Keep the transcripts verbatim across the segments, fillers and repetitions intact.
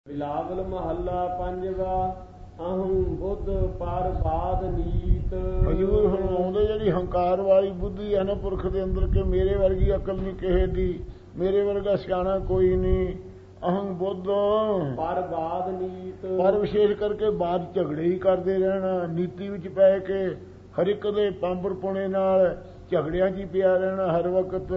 ਬਿਲਾਵਲ ਮਹੱਲਾ ਪੰਜਵਾ। ਅਹੰ ਬੁੱਧ ਪਰ ਬਾਦ ਨੀਤ। ਹਜ਼ੂਰ ਫਰਮਾਉਂਦੇ ਜਿਹੜੀ ਹੰਕਾਰ ਵਾਲੀ ਬੁੱਧੀ ਹੈ ਨਾ ਪੁਰਖ ਦੇ ਅੰਦਰ, ਕਿ ਮੇਰੇ ਵਰਗੀ ਅਕਲ ਨਹੀਂ ਕਿਸੇ ਦੀ, ਮੇਰੇ ਵਰਗਾ ਸਿਆਣਾ ਕੋਈ ਨਹੀਂ। ਅਹੰ ਬੁੱਧ ਪਰ ਬਾਦ ਨੀਤ। ਪਰ ਵਿਸ਼ੇਸ਼ ਕਰਕੇ ਬਾਦ ਝਗੜੇ ਹੀ ਕਰਦੇ ਰਹਿਣਾ, ਨੀਤੀ ਵਿੱਚ ਪੈ ਕੇ ਹਰ ਇੱਕ ਦੇ ਪਾਂਬਰ ਪੁਣੇ ਨਾਲ ਝਗੜਿਆਂ 'ਚ ਹੀ ਪਿਆ ਰਹਿਣਾ ਹਰ ਵਕਤ।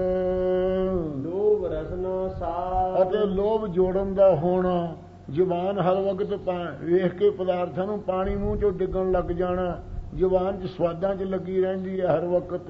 ਲੋਭ ਰਸਨਾ ਸਾਧ। ਅਤੇ ਲੋਭ ਜੋੜਨ ਦਾ ਹੋਣਾ, ਜ਼ੁਬਾਨ ਹਰ ਵਕਤ ਵੇਖ ਕੇ ਪਦਾਰਥਾਂ ਨੂੰ ਪਾਣੀ ਮੂੰਹ 'ਚੋਂ ਡਿੱਗਣ ਲੱਗ ਜਾਣਾ, ਜ਼ੁਬਾਨ 'ਚ ਸਵਾਦਾਂ 'ਚ ਲੱਗੀ ਰਹਿੰਦੀ ਹੈ ਹਰ ਵਕਤ।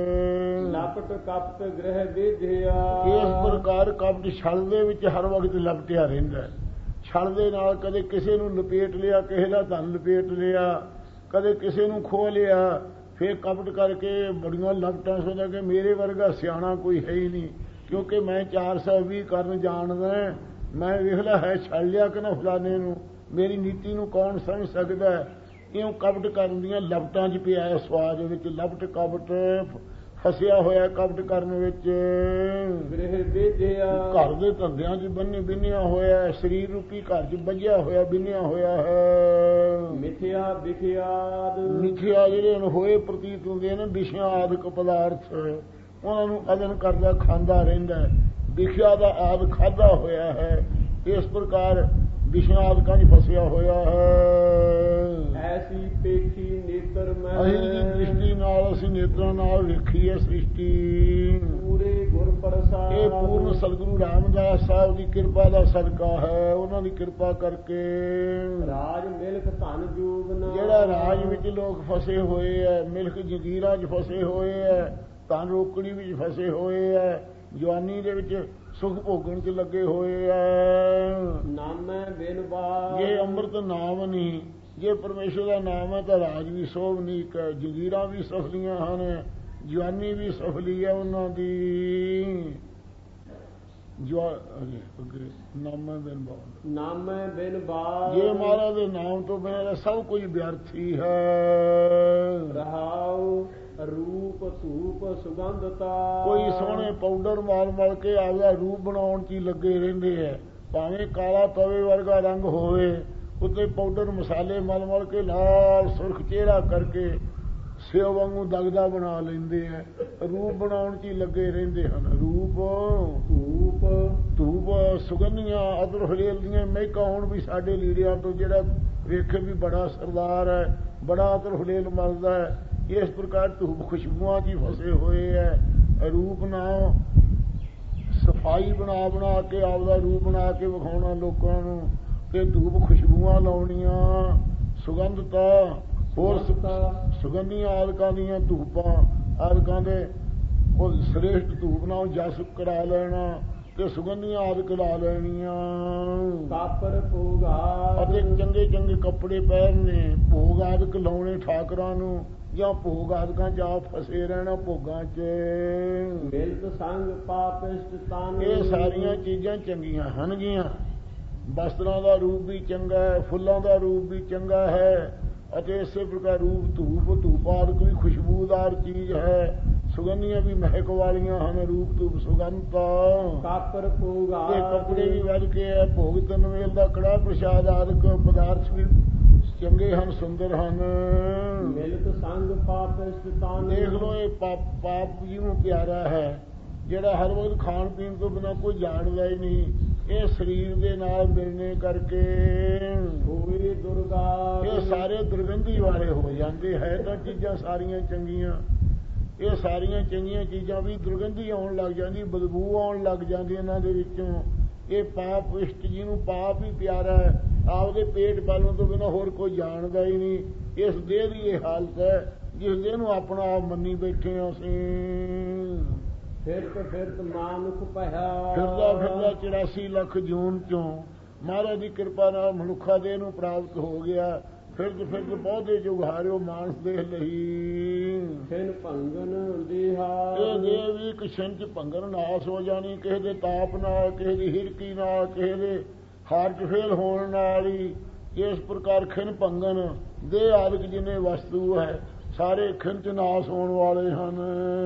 ਲਪਟ ਕਪਟ ਗ੍ਰਹਿ ਵਿਧਿਆ। ਇਸ ਪ੍ਰਕਾਰ ਕਪਟ ਛਲ ਦੇ ਵਿੱਚ ਹਰ ਵਕਤ ਲਪਟਿਆ ਰਹਿੰਦਾ। ਛਲ ਦੇ ਨਾਲ ਕਦੇ ਕਿਸੇ ਨੂੰ ਲਪੇਟ ਲਿਆ, ਕਿਸੇ ਦਾ ਧਨ ਲਪੇਟ ਲਿਆ, ਕਦੇ ਕਿਸੇ ਨੂੰ ਖੋਹ ਲਿਆ, ਫਿਰ ਕਪਟ ਕਰਕੇ ਬੜੀਆਂ ਲਪਟਾਂ ਸੋਚਦਾ ਕਿ ਮੇਰੇ ਵਰਗਾ ਸਿਆਣਾ ਕੋਈ ਹੈ ਹੀ ਨਹੀਂ, ਕਿਉਂਕਿ ਮੈਂ ਚਾਰ ਸੌ ਵੀਹ ਕਰਨ ਜਾਣਦਾ, ਮੈਂ ਵੇਖ ਲਿਆ ਹੈ ਛੱਡ ਲਿਆ ਕਿ ਨਾ ਫਲਾਣੇ ਨੂੰ, ਮੇਰੀ ਨੀਤੀ ਨੂੰ ਕੌਣ ਸਮਝ ਸਕਦਾ। ਇਉਂ ਕਪਟ ਕਰਨ ਦੀਆਂ ਲਪਟਾਂ 'ਚ ਪਿਆ ਸਵਾਦ ਵਿੱਚ। ਲਪਟ ਕਪਟ ਫਸਿਆ ਹੋਇਆ ਕਪਟ ਕਰਨ ਵਿੱਚ। ਗ੍ਰਹਿ ਵਿਧਿਆ। ਘਰ ਦੇ ਧੰਦਿਆਂ 'ਚ ਬੰਨੇ ਬਿੰਨਿਆ ਹੋਇਆ, ਸਰੀਰ ਰੂਪੀ ਘਰ 'ਚ ਬੱਝਿਆ ਹੋਇਆ ਬਿੰਨਿਆ ਹੋਇਆ ਹੈ। ਮਿਥਿਆ ਵਿਖਿਆਦ। ਮਿਥਿਆ ਜਿਹੜੇ ਹੋਏ ਪ੍ਰਤੀਤ ਹੁੰਦੇ ਨੇ ਵਿਸ਼ਿਆਂ ਆਦਿਕ ਪਦਾਰਥ, ਉਹਨਾਂ ਨੂੰ ਅਦਨ ਕਰਦਾ ਖਾਂਦਾ ਰਹਿੰਦਾ। ਵਿਖਿਆ ਦਾ ਆਦਿ ਖਾਧਾ ਹੋਇਆ ਹੈ, ਇਸ ਪ੍ਰਕਾਰ ਵਿਸ਼ਿਆਂ ਆਦਿਕਾਂ 'ਚ ਫਸਿਆ ਹੋਇਆ ਹੈ। ਐਸੀ ਪੇਖੀ ਨੇਤਰ ਮੈਂ। ਅਸੀਂ ਦੀ ਦ੍ਰਿਸ਼ਟੀ ਨਾਲ, ਅਸੀਂ ਨੇਤਰਾਂ ਨਾਲ ਵੇਖੀ ਹੈ ਸ੍ਰਿਸ਼ਟੀ। ਪੂਰੇ ਗੁਰ ਪ੍ਰਸਾਦ। ਇਹ ਪੂਰਨ ਸਤਿਗੁਰੂ ਰਾਮਦਾਸ ਸਾਹਿਬ ਦੀ ਕਿਰਪਾ ਦਾ ਸਦਕਾ ਹੈ, ਉਹਨਾਂ ਦੀ ਕਿਰਪਾ ਕਰਕੇ। ਰਾਜ ਮਿਲਕ ਧਨ ਜੋਗਨਾ। ਜਿਹੜਾ ਰਾਜ ਵਿੱਚ ਲੋਕ ਫਸੇ ਹੋਏ ਹੈ, ਮਿਲਕ ਜਗੀਰਾਂ 'ਚ ਫਸੇ ਹੋਏ ਹੈ, ਧਨ ਰੋਕੜੀ ਵਿੱਚ ਫਸੇ ਹੋਏ ਹੈ, ਜਵਾਨੀ ਦੇ ਵਿੱਚ ਸੁਖ ਭੋਗਣ 'ਚ ਲੱਗੇ ਹੋਏ ਹੈ। ਨਾਮੈ ਬਿਨ ਬਾਦ। ਜੇ ਅੰਮ੍ਰਿਤ ਨਾਮ ਨਹੀਂ, ਜੇ ਪਰਮੇਸ਼ਰ ਦਾ ਨਾਮ ਹੈ ਤਾਂ ਰਾਜ ਵੀ ਸੋਭਨੀਕ ਹੈ, ਜਗੀਰਾਂ ਵੀ ਸਫਲੀਆਂ ਹਨ, ਜਵਾਨੀ ਵੀ ਸਫਲੀ ਹੈ ਉਹਨਾਂ ਦੀ। ਨਾਮੈ ਬਿਨ ਬਾਦ। ਨਾਮੈ ਬਿਨ ਬਾਦ। ਜੇ ਮਹਾਰਾਜ ਦੇ ਨਾਮ ਤੋਂ ਬਿਨਾਂ ਸਭ ਕੁਝ ਵਿਅਰਥੀ ਹੈ। ਰਹਾਉ ਰੂਪ ਧੂਪ ਸੁਗੰਧਤਾ। ਕੋਈ ਸੋਹਣੇ ਪਾਊਡਰ ਮਾਲ ਮਲ ਕੇ ਆਪਦਾ ਰੂਪ ਬਣਾਉਣ 'ਚ ਹੀ ਲੱਗੇ ਰਹਿੰਦੇ ਹੈ, ਭਾਵੇਂ ਕਾਲਾ ਤਵੇ ਵਰਗਾ ਰੰਗ ਹੋਵੇ, ਉੱਤੇ ਪਾਊਡਰ ਮਸਾਲੇ ਮਲ ਮਲ ਕੇ ਲਾਲ ਸੁਰਖ ਚਿਹਰਾ ਕਰਕੇ ਸਿਓ ਵਾਂਗੂ ਦਗਦਾ ਬਣਾ ਲੈਂਦੇ ਹੈ, ਰੂਪ ਬਣਾਉਣ 'ਚ ਹੀ ਲੱਗੇ ਰਹਿੰਦੇ ਹਨ। ਰੂਪ ਧੂਪ ਧੂਪ ਸੁਗੰਧੀਆਂ ਅਦਰ ਹਲੇਲ ਦੀਆਂ ਮਹਿਕਾਂ ਹੋਣ ਵੀ ਸਾਡੇ ਲੀੜਿਆਂ ਤੋਂ, ਜਿਹੜਾ ਵੇਖੇ ਵੀ ਬੜਾ ਸਰਦਾਰ ਹੈ, ਬੜਾ ਅਦਰ ਹਲੇਲ ਮਲਦਾ ਹੈ, ਇਸ ਪ੍ਰਕਾਰ ਧੂਪ ਖੁਸ਼ਬੂਆਂ 'ਚ ਹੀ ਫਸੇ ਹੋਏ ਹੈ। ਰੂਪ ਨਾਮ ਸਫਾਈ ਬਣਾ ਬਣਾ ਕੇ ਆਪਦਾ ਰੂਪ ਬਣਾ ਕੇ ਵਿਖਾਉਣਾ ਲੋਕਾਂ ਨੂੰ, ਤੇ ਧੂਪ ਖੁਸ਼ਬੂਆਂ ਲਾਉਣੀਆਂ, ਸੁਗੰਧਤਾ ਹੋਰ ਸੁਗੰਧੀਆਂ ਆਦਿਕਾਂ ਦੀਆਂ ਧੂਪਾਂ ਆਦਿਕਾਂ ਦੇ ਉਹ ਸ੍ਰੇਸ਼ਟ ਧੂਪ ਨਾਲ ਜਸ ਕਰਾ ਲੈਣਾ ਤੇ ਸੁਗੰਧੀਆਂ ਆਦਿਕ ਲਾ ਲੈਣੀਆਂ। ਕਾਪਰ ਭੋਗਾ। ਅਤੇ ਚੰਗੇ ਚੰਗੇ ਕੱਪੜੇ ਪਹਿਨਣੇ, ਭੋਗ ਆਦਿਕ ਲਾਉਣੇ ਠਾਕਰਾਂ ਨੂੰ, ਜਾਂ ਭੋਗ ਆਦਿਕਾਂ 'ਚ ਆਪ ਫਸੇ ਰਹਿਣਾ ਭੋਗਾਂ 'ਚ। ਮਿਲਤ ਸੰਗ ਪਾਪਿਸ਼ਟ ਤਨ। ਇਹ ਸਾਰੀਆਂ ਚੀਜ਼ਾਂ ਚੰਗੀਆਂ ਹਨਗੀਆਂ। ਵਸਤਰਾਂ ਦਾ ਰੂਪ ਵੀ ਚੰਗਾ ਹੈ, ਫੁੱਲਾਂ ਦਾ ਰੂਪ ਵੀ ਚੰਗਾ ਹੈ, ਅਤੇ ਇਸੇ ਪ੍ਰਕਾਰ ਰੂਪ ਧੂਪ ਧੂਪ ਆਦਿਕ ਵੀ ਖੁਸ਼ਬੂਦਾਰ ਚੀਜ਼ ਹੈ, ਸੁਗੰਧੀਆਂ ਵੀ ਮਹਿਕ ਵਾਲੀਆਂ ਹਨ, ਰੂਪ ਧੂਪ ਸੁਗੰਧਤਾ। ਕਾਪਰ ਭੋਗਾ। ਤੇ ਕੱਪੜੇ ਵੀ ਵੱਧ ਕੇ ਹੈ, ਭੋਗ ਤਨਵੇਲ ਦਾ ਕੜਾ ਪ੍ਰਸ਼ਾਦ ਆਦਿਕ ਪਦਾਰਥ ਵੀ ਚੰਗੇ ਹਨ, ਸੁੰਦਰ ਹਨ। ਮਿਲਤ ਸੰਗ ਪਾਪਿਸ਼ਟ ਤਨ। ਦੇਖ ਲਓ ਇਹ ਪਾਪ ਪਾਪ ਜੀ ਨੂੰ ਪਿਆਰਾ ਹੈ, ਜਿਹੜਾ ਹਰ ਵਕਤ ਖਾਣ ਪੀਣ ਤੋਂ ਬਿਨਾਂ ਕੋਈ ਜਾਣਦਾ ਹੀ ਨਹੀਂ, ਇਹ ਸਰੀਰ ਦੇ ਨਾਲ ਮਿਲਣੇ ਕਰਕੇ ਹੋਏ ਦੁਰਗਾ। ਇਹ ਸਾਰੇ ਦੁਰਗੰਧੀ ਵਾਲੇ ਹੋ ਜਾਂਦੇ ਹੈ। ਤਾਂ ਚੀਜ਼ਾਂ ਸਾਰੀਆਂ ਚੰਗੀਆਂ, ਇਹ ਸਾਰੀਆਂ ਚੰਗੀਆਂ ਚੀਜ਼ਾਂ ਵੀ ਦੁਰਗੰਧੀ ਆਉਣ ਲੱਗ ਜਾਂਦੀ, ਬਦਬੂ ਆਉਣ ਲੱਗ ਜਾਂਦੀ ਇਹਨਾਂ ਦੇ ਵਿੱਚੋਂ। ਇਹ ਪਾਪ ਇਸ਼ਟ ਜੀ ਨੂੰ ਪਾਪ ਹੀ ਪਿਆਰਾ ਹੈ, ਆਪਦੇ ਪੇਟ ਪਾਲਣ ਤੋਂ ਬਿਨਾਂ ਹੋਰ ਕੋਈ ਜਾਣਦਾ ਹੀ ਨਹੀਂ। ਇਸ ਦੇਹ ਦੀ ਇਹ ਹਾਲਤ ਹੈ, ਜਿਸ ਦੇਹ ਨੂੰ ਆਪਣਾ ਆਪ ਮੰਨੀ ਬੈਠੇ ਹਾਂ ਅਸੀਂ। ਫਿਰਤ ਫਿਰਤ ਮਾਨੁਖ ਭਇਆ। ਫਿਰਦਾ ਫਿਰਦਾ ਚੁਰਾਸੀ ਲੱਖ ਜੂਨ ਚੋਂ ਮਹਾਰਾਜ ਦੀ ਕਿਰਪਾ ਨਾਲ ਮਨੁੱਖਾ ਦੇਹ ਨੂੰ ਪ੍ਰਾਪਤ ਹੋ ਗਿਆ। ਫਿਰਦ ਫਿਰਦ ਬਹੁਤੇ ਜੁਗਾਰਿਓ ਮਾਨਸ ਦੇਹ ਲਈ। ਖਿਨ ਭੰਗਨ ਦੇਹਾ। ਇਹ ਦੇਹ ਵੀ ਇੱਕ ਛਿਨ 'ਚ ਭੰਗਨ ਨਾਸ ਹੋ ਜਾਣੀ, ਕਿਸੇ ਦੇ ਤਾਪ ਨਾਲ, ਕਿਸੇ ਦੀ ਹਿਰਕੀ ਨਾਲ, ਕਿਸੇ ਦੇ ਹਾਰਟ ਫੇਲ ਹੋਣ ਨਾਲ ਹੀ। ਇਸ ਪ੍ਰਕਾਰ ਖਿਨ ਭੰਗਨ ਦੇਹ ਆਦਿਕ ਜਿੰਨੇ ਵਸਤੂ ਹੈ ਸਾਰੇ ਖਿੰਚ ਨਾਸ ਹੋਣ ਵਾਲੇ ਹਨ।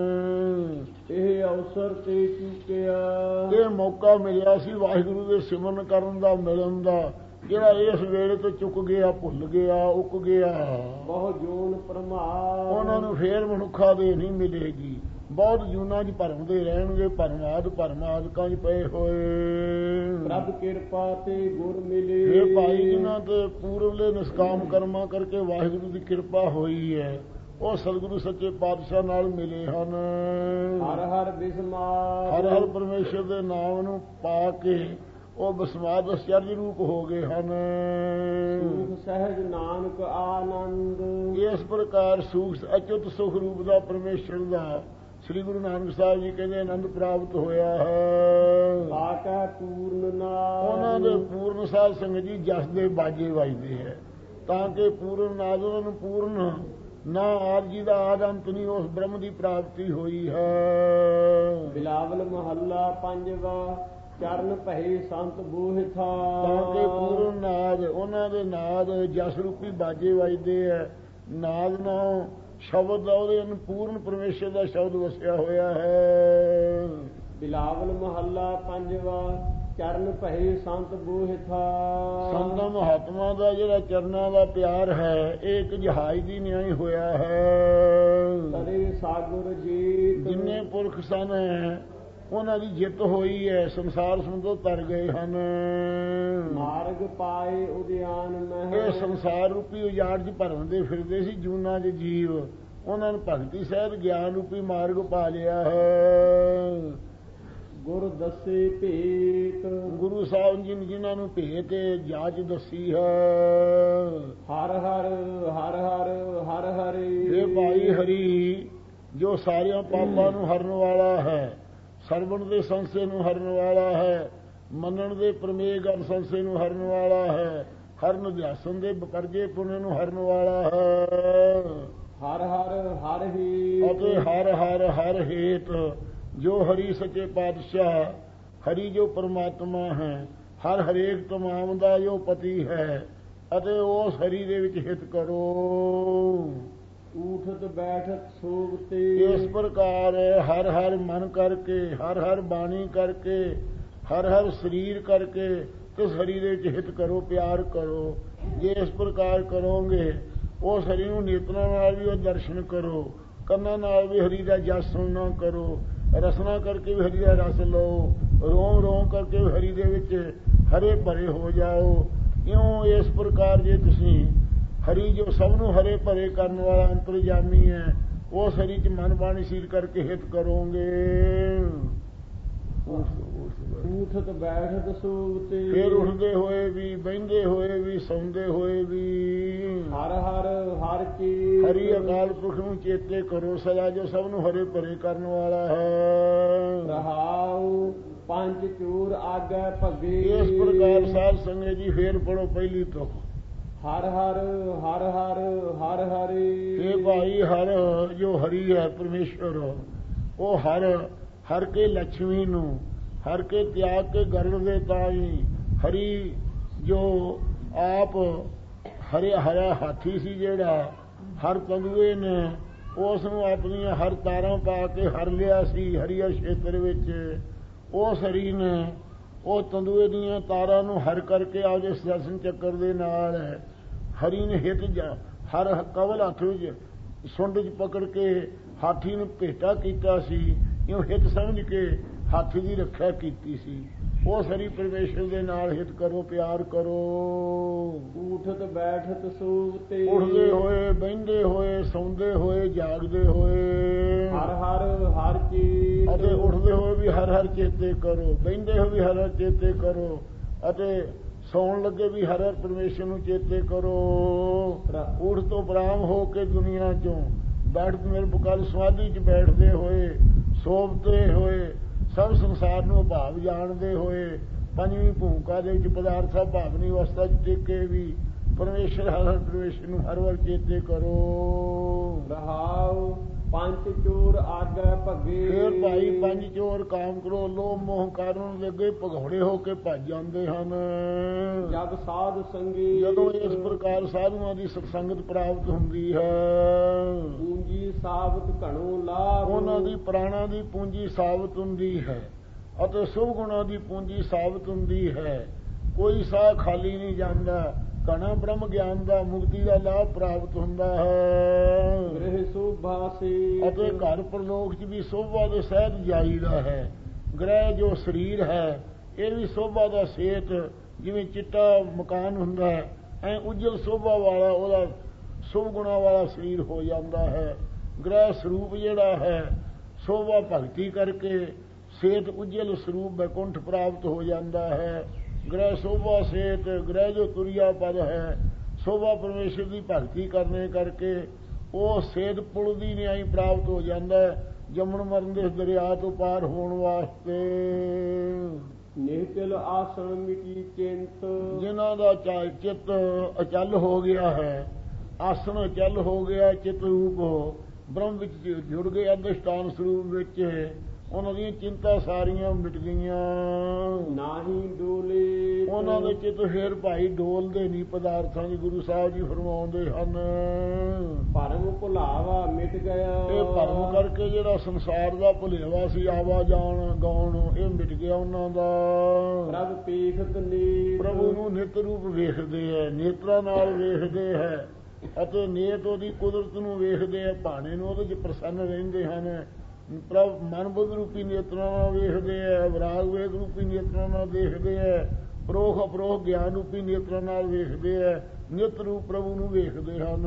ਇਹ ਅਵਸਰ ਤੇ ਚੁੱਕਿਆ, ਇਹ ਮੌਕਾ ਮਿਲਿਆ ਸੀ ਵਾਹਿਗੁਰੂ ਦੇ ਸਿਮਰਨ ਕਰਨ ਦਾ, ਮਿਲਣ ਦਾ, ਜਿਹੜਾ ਇਸ ਵੇਲੇ ਤੋਂ ਚੁੱਕ ਗਿਆ, ਭੁੱਲ ਗਿਆ, ਉੱਕ ਗਿਆ। ਬਹੁ ਜੂਨ ਪ੍ਰਮਾਦ, ਉਹਨਾਂ ਨੂੰ ਫੇਰ ਮਨੁੱਖਾ ਦੇ ਨਹੀਂ ਮਿਲੇਗੀ। ਬਹੁਤ ਜੂਨਾਂ 'ਚ ਭਰਮਦੇ ਰਹਿਣਗੇ, ਭਰਮਾਦ ਭਰਮਾਦਕਾਂ 'ਚ ਪਏ ਹੋਏ। ਪ੍ਰਭ ਕਿਰਪਾ ਤੇ ਗੁਰ ਮਿਲੇ, ਇਹ ਭਾਈ ਜਿਨ੍ਹਾਂ ਤੇ ਪੂਰਵਲੇ ਨਿਸ਼ਕਾਮ ਕਰਮਾਂ ਕਰਕੇ ਵਾਹਿਗੁਰੂ ਦੀ ਕਿਰਪਾ ਹੋਈ ਹੈ, ਉਹ ਸਤਿਗੁਰੂ ਸੱਚੇ ਪਾਤਸ਼ਾਹ ਨਾਲ ਮਿਲੇ ਹਨ। ਹਰ ਹਰ ਬਿਸਮਾਦ, ਹਰ ਹਰ ਪਰਮੇਸ਼ਰ ਦੇ ਨਾਮ ਨੂੰ ਪਾ ਕੇ ਉਹ ਬਸਮਾਦ ਅਚਰਜ ਰੂਪ ਹੋ ਗਏ ਹਨ। ਸੁਖ ਸਹਿਜ ਨਾਨਕ ਆਨੰਦ, ਇਸ ਪ੍ਰਕਾਰ ਸੁਖ ਅਚੁੱਤ ਸੁਖ ਰੂਪ ਦਾ ਪਰਮੇਸ਼ਰ ਦਾ ਸ੍ਰੀ ਗੁਰੂ ਨਾਨਕ ਸਾਹਿਬ ਜੀ ਕਹਿੰਦੇ ਆਨੰਦ ਪ੍ਰਾਪਤ ਹੋਇਆ ਹੈ। ਆਕਾ ਪੂਰਨ ਨਾਦ, ਉਹਨਾਂ ਦੇ ਪੂਰਨ ਸਾਧ ਸੰਗਤ ਜੀ ਜਸ ਦੇ ਬਾਜੇ ਵੱਜਦੇ ਹੈ, ਤਾਂ ਕਿ ਪੂਰਨ ਨਾਦ ਉਹਨਾਂ ਨੂੰ ਪੂਰਨ ਨਾ ਆਦ ਜੀ ਦਾ ਆਦ ਅੰਤ ਨਹੀਂ, ਉਸ ਬ੍ਰਹਮ ਦੀ ਪ੍ਰਾਪਤੀ ਹੋਈ ਹੈ। ਬਿਲਾਵਲ ਮਹੱਲਾ ਪੰਜਵਾ, ਚਰਨ ਭਏ ਸੰਤ ਬੂਹਿਥਾ, ਤਾਂ ਕਿ ਪੂਰਨ ਨਾਦ ਉਹਨਾਂ ਦੇ ਨਾਦ ਜਸ ਰੂਪੀ ਬਾਜੇ ਵੱਜਦੇ ਹੈ। ਨਾਦ ਨਾ ਸ਼ਬਦ ਦਾ ਉਹਦੇ ਨੂੰ ਪੂਰਨ ਪਰਮੇਸ਼ਰ ਦਾ ਸ਼ਬਦ ਵਸਿਆ ਹੋਇਆ ਹੈ। ਬਿਲਾਵਲ ਮਹੱਲਾ ਪੰਜਵਾ, ਚਰਨ ਭਏ ਸੰਤ ਬੂਹਿਥਾ, ਸੰਤਾਂ ਮਹਾਤਮਾ ਦਾ ਜਿਹੜਾ ਚਰਨਾਂ ਦਾ ਪਿਆਰ ਹੈ, ਇਹ ਇੱਕ ਜਹਾਜ਼ ਦੀ ਨਿਆਈ ਹੋਇਆ ਹੈ। ਤਰੇ ਸਾਗਰ ਜੀਤ, ਜਿੰਨੇ ਪੁਰਖ ਸਨ ਉਹਨਾਂ ਦੀ ਜਿੱਤ ਹੋਈ ਹੈ, ਸੰਸਾਰ ਸਮੁੰਦਰ ਤਰ ਗਏ ਹਨ। ਮਾਰਗ ਪਾਏ ਉਦਿਆਨ ਮਹਿ, ਇਹ ਸੰਸਾਰ ਰੂਪੀ ਉਜਾੜ 'ਚ ਭਰਮਦੇ ਫਿਰਦੇ ਸੀ ਜੂਨਾਂ ਦੇ ਜੀਵ, ਉਹਨਾਂ ਨੂੰ ਭਗਤੀ ਸਹਿਤ ਗਿਆਨ ਰੂਪੀ ਮਾਰਗ ਪਾ ਲਿਆ ਹੈ। ਗੁਰ ਦੱਸੇ ਭੇਤ, ਗੁਰੂ ਸਾਹਿਬ ਜੀ ਨੇ ਜਿਨ੍ਹਾਂ ਨੂੰ ਭੇਤ ਜਾਚ ਦੱਸੀ ਹੈ। ਹਰ ਹਰ ਹਰ ਹਰ ਹਰ ਹਰੇ, ਇਹ ਭਾਈ ਹਰੀ ਜੋ ਸਾਰਿਆਂ ਪਾਪਾਂ ਨੂੰ ਹਰਨ ਵਾਲਾ ਹੈ, ਸਰਵਣ ਦੇ ਸੰਸੇ ਨੂੰ ਹਰਨ ਵਾਲਾ ਹੈ, ਮੰਨਣ ਦੇ ਪ੍ਰਮੇਗ ਸੰਸੇ ਨੂੰ ਹਰਨ ਵਾਲਾ ਹੈ, ਹਰਨ ਅਧਿਆਸਨ ਦੇ ਕਰਜੇ ਪੁਣੇ ਨੂੰ ਹਰਨ ਵਾਲਾ ਹੈ। ਹਰ ਹਰ ਹਰ ਹੀ, ਅਤੇ ਹਰ ਹਰ ਹਰ ਹੇਤ ਜੋ ਹਰੀ ਸੱਚੇ ਪਾਤਸ਼ਾਹ ਹਰੀ ਜੋ ਪਰਮਾਤਮਾ ਹੈ, ਹਰ ਹਰੇਕ ਤਮਾਮ ਦਾ ਜੋ ਪਤੀ ਹੈ, ਅਤੇ ਉਸ ਹਰੀ ਦੇ ਵਿੱਚ ਹਿਤ ਕਰੋ। ਊਠਤ ਬੈਠਤ ਸੋਗਤੇ, ਇਸ ਪ੍ਰਕਾਰ ਹਰ ਹਰ ਮਨ ਕਰਕੇ, ਹਰ ਹਰ ਬਾਣੀ ਕਰਕੇ, ਹਰ ਹਰ ਸਰੀਰ ਕਰਕੇ ਇਸ ਹਰੀ ਦੇ ਵਿੱਚ ਹਿਤ ਕਰੋ, ਪਿਆਰ ਕਰੋ। ਜੇ ਇਸ ਪ੍ਰਕਾਰ ਕਰੋਗੇ ਉਸ ਹਰੀ ਨੂੰ ਨੇਤਰਾਂ ਨਾਲ ਵੀ ਉਹ ਦਰਸ਼ਨ ਕਰੋ, ਕੰਨਾਂ ਨਾਲ ਵੀ ਹਰੀ ਦਾ ਜਸ ਸੁਣਨਾ ਕਰੋ, ਰਸਨਾ ਕਰਕੇ ਵੀ ਹਰੀ ਦਾ ਰਸ ਲਓ, ਰੋਮ ਰੋਮ ਕਰਕੇ ਵੀ ਹਰੀ ਦੇ ਵਿੱਚ ਹਰੇ ਭਰੇ ਹੋ ਜਾਓ। ਇਉਂ ਇਸ ਪ੍ਰਕਾਰ ਜੇ ਤੁਸੀਂ ਹਰੀ ਜੋ ਸਭ ਨੂੰ ਹਰੇ ਭਰੇ ਕਰਨ ਵਾਲਾ ਅੰਤਰਜਾਮੀ ਹੈ, ਉਸ ਹਰੀ 'ਚ ਮਨ ਬਾਣੀ ਸੀਲ ਕਰਕੇ ਹਿਤ ਕਰੋਗੇ। ਊਠਤ ਬੈਠਤ ਸੋਗਤੇ, ਫਿਰ ਉੱਠਦੇ ਹੋਏ ਵੀ, ਬਹਿੰਦੇ ਹੋਏ ਵੀ, ਸੌਂਦੇ ਹੋਏ ਵੀ ਹਰ ਹਰ ਹਰ ਚੀਤ, ਹਰੀ ਅਕਾਲ ਪੁਰਖ ਨੂੰ ਚੇਤੇ ਕਰੋ ਸਦਾ, ਜੋ ਸਭ ਨੂੰ ਹਰੇ ਭਰੇ ਕਰਨ ਵਾਲਾ ਹੈ। ਰਹਾਉ ਪੰਜ ਚੂਰ ਆਗੇ ਭਗੇ, ਇਸ ਪ੍ਰਕਾਰ ਸਾਧ ਸੰਗਤ ਜੀ ਫੇਰ ਪੜੋ ਪਹਿਲੀ ਤੋਂ, ਹਰ ਹਰ ਹਰ ਹਰ ਹਰ ਹਰੇ। ਇਹ ਭਾਈ ਹਰ ਜੋ ਹਰੀ ਹੈ ਪਰਮੇਸ਼ਰ, ਉਹ ਹਰ ਹਰ ਕੇ ਲక్ష్ਮੀ ਨੂੰ ਹਰ ਕੇ ਤਿਆਗ ਕੇ ਗਰੜ ਦੇ ਤਾਈ, ਹਰੀ ਜੋ ਆਪ ਹਰੇ ਹਰਾ ਹਾਥੀ ਸੀ ਜਿਹੜਾ ਹਰ ਤੰਦੂਏ ਨੇ ਉਸ ਨੂੰ ਆਪਣੀਆਂ ਹਰ ਤਾਰਾਂ ਪਾ ਕੇ ਹਰ ਲਿਆ ਸੀ ਹਰੀਅਰ ਖੇਤਰ ਵਿੱਚ। ਉਸ ਹਰੀ ਨੇ ਉਹ ਤੰਦੂਏ ਦੀਆਂ ਤਾਰਾਂ ਨੂੰ ਹਰ ਕਰਕੇ ਆਪਦੇ ਸੁਦਰਸ਼ਨ ਚੱਕਰ ਦੇ ਨਾਲ ਹਰੀ ਨੇ ਹਿੱਤ ਹਰ ਕਵਲ ਹੱਥ ਵਿੱਚ ਸੁੰਡ 'ਚ ਪਕੜ ਕੇ ਹਾਥੀ ਨੂੰ ਭੇਟਾ ਕੀਤਾ ਸੀ, ਇਉਂ ਹਿੱਤ ਸਮਝ ਕੇ ਹਾਥੀ ਦੀ ਰੱਖਿਆ ਕੀਤੀ ਸੀ। ਉਸ ਹਰੀ ਪਰਮੇਸ਼ਰ ਦੇ ਨਾਲ ਹਿੱਤ ਕਰੋ, ਪਿਆਰ ਕਰੋ। ਊਠਤ ਬੈਠਤ ਸੋਗਤੇ, ਉੱਠਦੇ ਹੋਏ, ਬਹਿੰਦੇ ਹੋਏ, ਸੌਂਦੇ ਹੋਏ, ਜਾਗਦੇ ਹੋਏ ਹਰ ਹਰ ਹਰ ਚੀਤ, ਅਤੇ ਉੱਠਦੇ ਹੋਏ ਵੀ ਹਰ ਹਰ ਚੇਤੇ ਕਰੋ, ਬਹਿੰਦੇ ਹੋਏ ਵੀ ਹਰ ਹਰ ਚੇਤੇ ਕਰੋ, ਅਤੇ ਸੌਣ ਲੱਗੇ ਵੀ ਹਰ ਹਰ ਪਰਮੇਸ਼ਰ ਨੂੰ ਚੇਤੇ ਕਰੋ। ਉੱਠ ਤੋਂ ਬਰਾਮ ਹੋ ਕੇ ਦੁਨੀਆ ਚੋਂ ਬੈਠ ਨਿਰਭਕਾਲ ਸਮਾਧੀ 'ਚ ਬੈਠਦੇ ਹੋਏ, ਸੋਵਤੇ ਹੋਏ, ਸਭ ਸੰਸਾਰ ਨੂੰ ਭਾਵ ਜਾਣਦੇ ਹੋਏ, ਪੰਜਵੀਂ ਭੂਮਿਕਾ ਦੇ ਵਿੱਚ ਪਦਾਰਥਾ ਭਾਵਨੀ ਅਵਸਥਾ 'ਚ ਟਿਕੇ ਵੀ ਪਰਮੇਸ਼ਰ ਹਰ ਹਰ ਪਰਮੇਸ਼ਰ ਨੂੰ ਹਰ ਵਾਰ ਚੇਤੇ ਕਰੋ। ਰਹਾਉ ਪੰਜ ਚੋਰ ਆਗੇ ਭੱਗੇ। ਫੇਰ ਭਾਈ ਪੰਜ ਚੋਰ ਕਾਮ ਕਰੋ ਲੋਭ ਮੋਹ ਕਾਰਨ ਦੇ ਅੱਗੇ ਭਗੌੜੇ ਹੋ ਕੇ ਭੱਜ ਜਾਂਦੇ ਹਨ। ਜਬ ਸਾਧ ਸੰਗੀ ਜਦੋਂ ਇਸ ਪ੍ਰਕਾਰ ਸਾਧੂਆਂ ਦੀ ਸਤਸੰਗਤ ਪ੍ਰਾਪਤ ਹੁੰਦੀ ਹੈ, ਪੂੰਜੀ ਸਾਬਤ ਘਣੋ ਲਾਭ। ਉਹਨਾਂ ਦੀ ਪ੍ਰਾਣਾਂ ਦੀ ਪੂੰਜੀ ਸਾਬਤ ਹੁੰਦੀ ਹੈ ਅਤੇ ਸੁਭ ਗੁਣਾਂ ਦੀ ਪੂੰਜੀ ਸਾਬਤ ਹੁੰਦੀ ਹੈ। ਕੋਈ ਸਾਹ ਖਾਲੀ ਨਹੀਂ ਜਾਂਦਾ। ਘਣਾ ਬ੍ਰਹਮ ਗਿਆਨ ਦਾ ਮੁਕਤੀ ਦਾ ਲਾਭ ਪ੍ਰਾਪਤ ਹੁੰਦਾ ਹੈ। ਗ੍ਰਹਿ ਸੋਭਾ ਸੇ ਅਤੇ ਘਰ ਪਰਲੋਕ 'ਚ ਵੀ ਸੋਭਾ ਦੇ ਸਹਿਤ ਜਾਈਦਾ ਹੈ। ਗ੍ਰਹਿ ਜੋ ਸਰੀਰ ਹੈ ਇਹ ਵੀ ਸੋਭਾ ਦਾ ਸੇਤ, ਜਿਵੇਂ ਚਿੱਟਾ ਮਕਾਨ ਹੁੰਦਾ ਹੈ ਐ ਉਜਲ ਸੋਭਾ ਵਾਲਾ ਉਹਦਾ ਸੁਭ ਗੁਣਾ ਵਾਲਾ ਸਰੀਰ ਹੋ ਜਾਂਦਾ ਹੈ। ਗ੍ਰਹਿ ਸਰੂਪ ਜਿਹੜਾ ਹੈ ਸੋਭਾ ਭਗਤੀ ਕਰਕੇ ਸੇਤ ਉਜਲ ਸਰੂਪ ਬੈਕੁੰਠ ਪ੍ਰਾਪਤ ਹੋ ਜਾਂਦਾ ਹੈ। ਗ੍ਰਹਿ ਸੋਭਾ ਸੇਤ ਗ੍ਰਹਿ ਜੋ ਤੁਰਿਆ ਪਦ ਹੈ, ਸੋਭਾ ਪਰਮੇਸ਼ਰ ਦੀ ਭਗਤੀ ਕਰਨੇ ਕਰਕੇ ਉਹ ਸੇਤ ਪੁਲ ਦੀ ਨਿਆਈ ਪ੍ਰਾਪਤ ਹੋ ਜਾਂਦਾ ਹੈ ਜੰਮਣ ਮਰਨ ਦੇ ਦਰਿਆ ਤੋਂ ਪਾਰ ਹੋਣ ਵਾਸਤੇ। ਨਿਹਚਲ ਆਸਣ ਮਿਟੀ ਚਿੰਤ। ਜਿਨ੍ਹਾਂ ਦਾ ਚਿੱਤ ਅਚਲ ਹੋ ਗਿਆ ਹੈ, ਆਸਣ ਅਚਲ ਹੋ ਗਿਆ, ਚਿੱਤ ਰੂਪ ਬ੍ਰਹਮ ਵਿੱਚ ਜੁੜ ਗਏ ਅਧਿਸ਼ਠਾਨ ਸਰੂਪ ਵਿੱਚ, ਉਹਨਾਂ ਦੀਆਂ ਚਿੰਤਾ ਸਾਰੀਆਂ ਮਿਟ ਗਈਆਂ। ਨਾਹੀ ਡੋਲੇ ਉਹਨਾਂ ਦੇ ਚਿੱਤ ਫੇਰ ਭਾਈ ਡੋਲਦੇ ਨਹੀਂ ਪਦਾਰਥਾਂ ਦੀ। ਗੁਰੂ ਸਾਹਿਬ ਜੀ ਫਰਮਾਉਂਦੇ ਹਨ ਭਰਮ ਭੁਲਾਵਾ ਮਿਟ ਗਿਆ। ਇਹ ਭਰਮ ਕਰਕੇ ਜਿਹੜਾ ਸੰਸਾਰ ਦਾ ਭੁਲੇਵਾ ਸੀ ਆਵਾ ਜਾਣ ਗਾਉਣ ਇਹ ਮਿਟ ਗਿਆ ਉਹਨਾਂ ਦਾ। ਪ੍ਰਭ ਪੇਖਤ ਨੇ ਪ੍ਰਭੂ ਨੂੰ ਨਿਤ ਰੂਪ ਵੇਖਦੇ ਹੈ, ਨੇਤਰਾਂ ਨਾਲ ਵੇਖਦੇ ਹੈ ਅਤੇ ਨੇਤ ਉਹਦੀ ਕੁਦਰਤ ਨੂੰ ਵੇਖਦੇ ਹੈ, ਭਾਣੇ ਨੂੰ ਉਹਦੇ 'ਚ ਪ੍ਰਸੰਨ ਰਹਿੰਦੇ ਹਨ। ਪ੍ਰਭ ਮਨ ਬੁੱਧ ਰੂਪੀ ਨੇਤਰਾਂ ਨਾਲ ਵੇਖਦੇ ਹੈ, ਵਿਰਾਗ ਵੇਦ ਰੂਪੀ ਨੇਤਰਾਂ ਨਾਲ ਦੇਖਦੇ ਹੈ, ਪਰੋਖ ਅਪਰੋਖ ਗਿਆਨ ਰੂਪੀ ਨੇਤਰਾਂ ਨਾਲ ਵੇਖਦੇ ਹੈ, ਨਿਤ ਰੂਪ ਪ੍ਰਭੂ ਨੂੰ ਵੇਖਦੇ ਹਨ।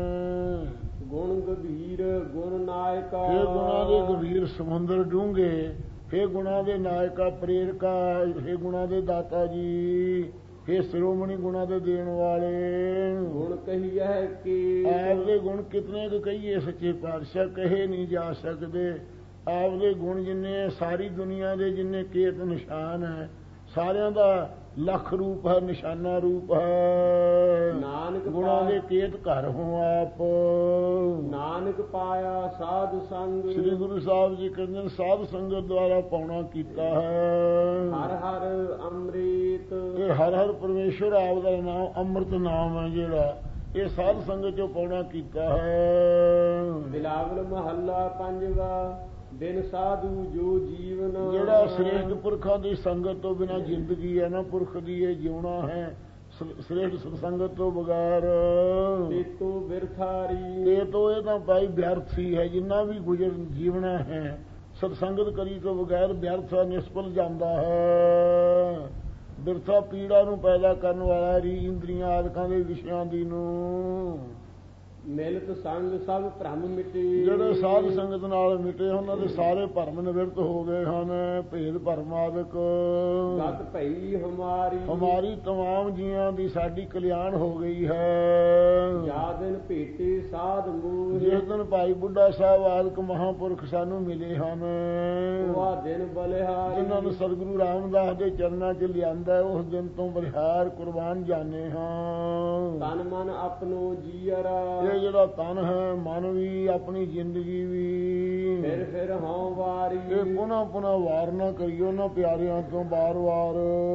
ਗੁਣ ਗੰਭੀਰ ਗੁਣ ਨਾਇਕਾ। ਇਹ ਗੁਣਾਂ ਦੇ ਗੰਭੀਰ ਸਮੁੰਦਰ ਡੂੰਘੇ, ਇਹ ਗੁਣਾਂ ਦੇ ਨਾਇਕਾ ਪ੍ਰੇਰਕਾ, ਇਹ ਗੁਣਾਂ ਦੇ ਦਾਤਾ ਜੀ, ਇਹ ਸ਼੍ਰੋਮਣੀ ਗੁਣਾਂ ਦੇ ਦੇਣ ਵਾਲੇ। ਗੁਣ ਕਹੀਏ ਕਿ ਆਪ ਦੇ ਗੁਣ ਕਿਤਨੇ ਕੁ ਕਹੀਏ ਸੱਚੇ ਪਾਤਸ਼ਾਹ, ਕਹੇ ਨਹੀਂ ਜਾ ਸਕਦੇ। ਆਪ ਦੇ ਗੁਣ ਜਿੰਨੇ ਸਾਰੀ ਦੁਨੀਆ ਦੇ ਜਿੰਨੇ ਕੇਤ ਨਿਸ਼ਾਨ ਹੈ, ਸਾਰਿਆਂ ਦਾ ਲੱਖ ਰੂਪ ਹੈ, ਨਿਸ਼ਾਨਾ ਰੂਪ ਹੈ। ਨਾਨਕ ਗੁਣਾਂ ਦੇ ਕੇਤ ਘਰ ਹੋ ਆਪ। ਨਾਨਕ ਪਾਇਆ ਸਾਧ ਸੰਗ। ਸ੍ਰੀ ਗੁਰੂ ਸਾਹਿਬ ਜੀ ਕਹਿੰਦੇ ਸਾਧ ਸੰਗਤ ਦੁਆਰਾ ਪਾਉਣਾ ਕੀਤਾ ਹੈ। ਹਰ ਹਰ ਅੰਮ੍ਰਿਤ। ਇਹ ਹਰ ਹਰ ਪਰਮੇਸ਼ਰ ਆਪ ਦਾ ਨਾਮ ਅੰਮ੍ਰਿਤ ਨਾਮ ਹੈ ਜਿਹੜਾ, ਇਹ ਸਾਧ ਸੰਗਤ ਚੋਂ ਪਾਉਣਾ ਕੀਤਾ ਹੈ। ਬਿਲਾਵਲ ਮਹੱਲਾ ਪੰਜਵਾ। ਬਿਨ ਸਾਧੂ ਜੋ ਜੀਵਨ। ਜਿਹੜਾ ਸ੍ਰੇਸ਼ਟ ਪੁਰਖਾਂ ਦੀ ਸੰਗਤ ਤੋਂ ਬਿਨਾਂ ਜ਼ਿੰਦਗੀ ਹੈ ਨਾ, ਪੁਰਖ ਦੀ ਇਹ ਜਿਉਣਾ ਹੈ ਸ੍ਰੇਸ਼ਟ ਸਤਸੰਗਤ ਤੋਂ ਬਗੈਰ। ਤੇਤੋ ਬਿਰਥਾਰੀ। ਤੇ ਤੋਂ ਇਹ ਤਾਂ ਭਾਈ ਵਿਅਰਥ ਹੀ ਹੈ, ਜਿੰਨਾ ਵੀ ਗੁਜ਼ਰ ਜੀਵਣਾ ਹੈ ਸਤਸੰਗਤ ਕਰੀ ਤੋਂ ਬਗੈਰ ਵਿਅਰਥ ਨਿਸਫਲ ਜਾਂਦਾ ਹੈ। ਬਿਰਥਾ ਪੀੜਾ ਨੂੰ ਪੈਦਾ ਕਰਨ ਵਾਲਾ ਰੀ ਇੰਦਰੀਆਂ ਆਦਿਕਾਂ ਦੇ ਵਿਸ਼ਿਆਂ ਦੀ ਨੂੰ। ਮਿਲਤ ਸੰਗ ਸਭ ਭਰਮ ਮਿਟੇ। ਜਿਹੜੇ ਸਾਧ ਸੰਗਤ ਨਾਲ ਮਿਟੇ ਉਹਨਾਂ ਦੇ ਸਾਰੇ ਭਰਮ ਨਿਵਰਤ ਹੋ ਗਏ ਹਨ। ਭੇਦ ਭਰਮ ਆਦਿਕ ਗਤ ਭਈ ਹਮਾਰੀ। ਹਮਾਰੀ ਤਮਾਮ ਜੀਆਂ ਦੀ ਸਾਡੀ ਕਲਿਆਣ ਹੋ ਗਈ ਹੈ। ਜਾ ਦਿਨ ਭੇਟੇ ਸਾਧ ਮੂਹ। ਜਿਸ ਦਿਨ ਭਾਈ ਬੁੱਢਾ ਸਾਹਿਬ ਆਦਿਕ ਮਹਾਂਪੁਰਖ ਸਾਨੂੰ ਮਿਲੇ ਹਨ, ਉਹ ਦਿਨ ਬਲਿਹਾਰੀ। ਜਿਨ੍ਹਾਂ ਨੂੰ ਸਤਿਗੁਰੂ ਰਾਮਦਾਸ ਦੇ ਚਰਨਾਂ 'ਚ ਲਿਆਂਦਾ, ਉਸ ਦਿਨ ਤੋਂ ਬਲਿਹਾਰ ਕੁਰਬਾਨ ਜਾਣੇ ਹਾਂ। ਤਨ ਮਨ ਆਪਣੋ ਜੀਅਰਾ। ਇਹ ਜਿਹੜਾ ਤਨ ਹੈ, ਮਨ ਵੀ, ਆਪਣੀ ਜ਼ਿੰਦਗੀ ਵੀ, ਫਿਰ ਫਿਰ ਹੋਂ ਵਾਰੀ। ਇਹ ਪੁਨः ਪੁਨः ਵਾਰ ਨਾ ਕਰੀਓ ਨਾ ਪਿਆਰਿਆਂ ਤੋਂ ਬਾਰ-ਬਾਰ।